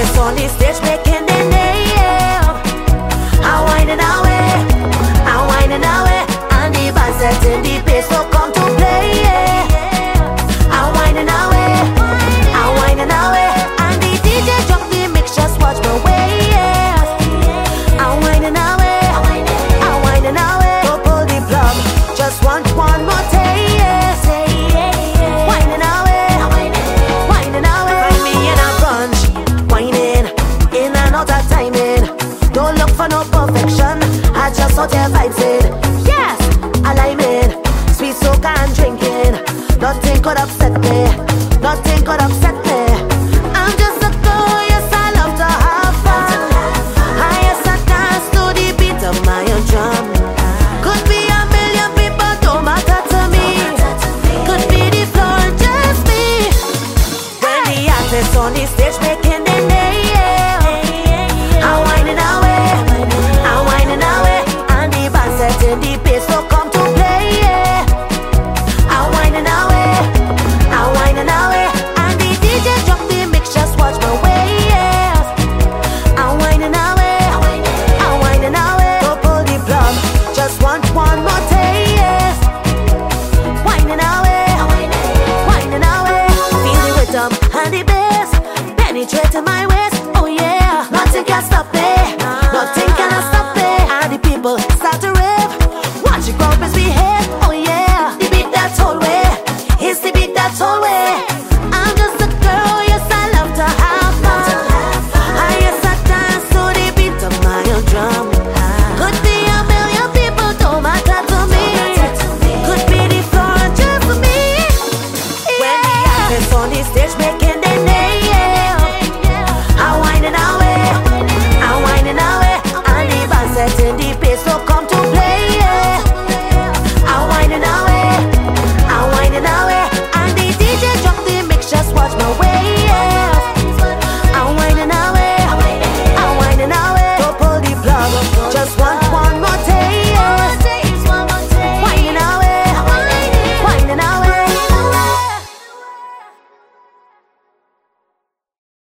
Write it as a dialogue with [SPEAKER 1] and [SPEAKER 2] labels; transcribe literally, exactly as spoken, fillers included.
[SPEAKER 1] artists on the stage making their name. I'm winding away, I'm winding away, and the band setting the pace will come to play. I'm winding away, I'm winding away, and the D J drop the mix, just watch my way. I'm winding away, I'm winding away, don't pull the plug, just want one more taste. Winding away, winding away, find me in a brunch, winding in and out of timing. Don't look for no perfection, I just want your vibes in. Yes, alignment, sweet soca and drinking. Nothing could upset me, nothing could upset me. I'm just a girl, yes, I love to have fun. I yes, I dance to the beat of my own drum. Could be a million people, don't matter to me. Could be the floor, just me. When the artists on the stage making their name, I'm winding away, I'm winding away, and the band setting the pace will come to play. I'm winding away, I'm winding away, and the D J drop the mix, just watch my way. I'm winding away, I'm winding away, don't pull the plug, just want one more taste. Winding away, winding away, feel the rhythm and the bass penetrating my waist. Oh yeah, nothing can stop me, nothing can stop me, and the people start to rave. Watch the crowd misbehave. Oh yeah, the beat that's whole way, it's the beat that's whole way. I'm just a girl, yes, I love to have fun. I yes, I dance to the beat of my own drum. Could be a million people, don't matter to me. Could be the floor just for me. When the artists on the stage making their name, I'm winding away, I'm winding away, and the band setting the pace will come to play. I'm winding away, I'm winding away, and the D J drop the mix, just watch my way. I'm winding away, I'm winding away, don't pull the plug, just one